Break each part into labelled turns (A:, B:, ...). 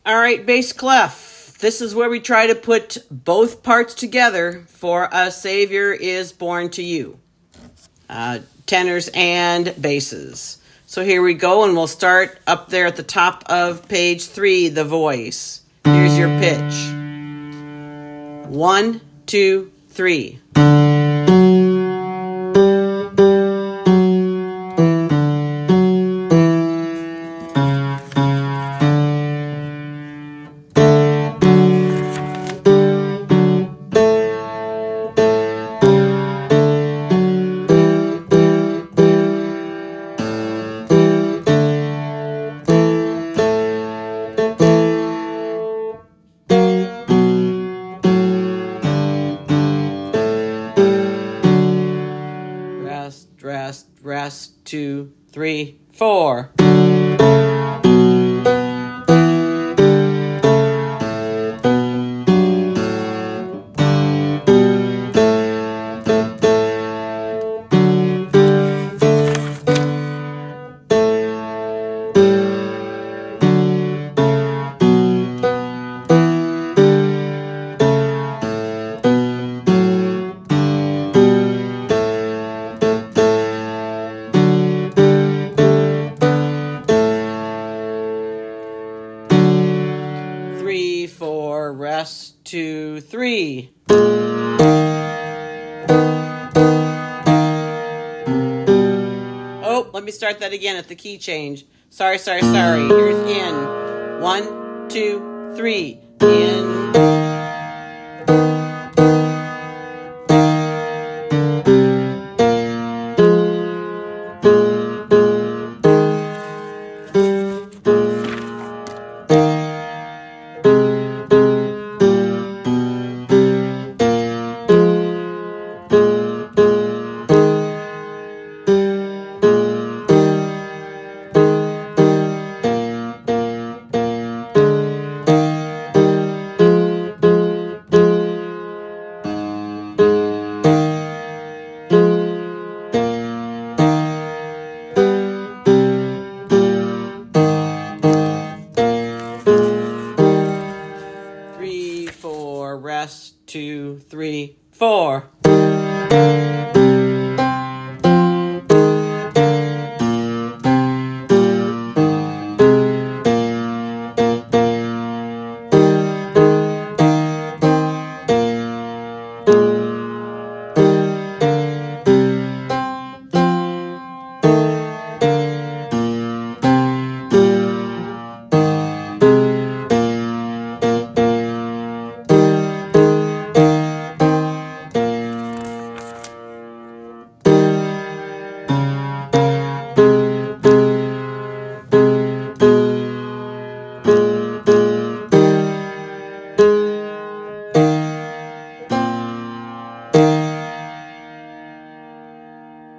A: All right, bass clef. This is where we try to put both parts together for A Savior is Born to You. Tenors and basses. So here we go, and we'll start up there at the top of page 3, the voice. Here's your pitch. 1, 2, 3. Rest, 2, 3, 4. Rest, 2, 3. Oh, let me start that again at the key change. Sorry. Here's in. 1, 2, 3. In. Rest, 2, 3, 4.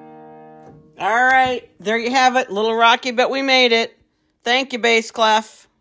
A: All right, there you have it. A little rocky, but we made it. Thank you, bass clef.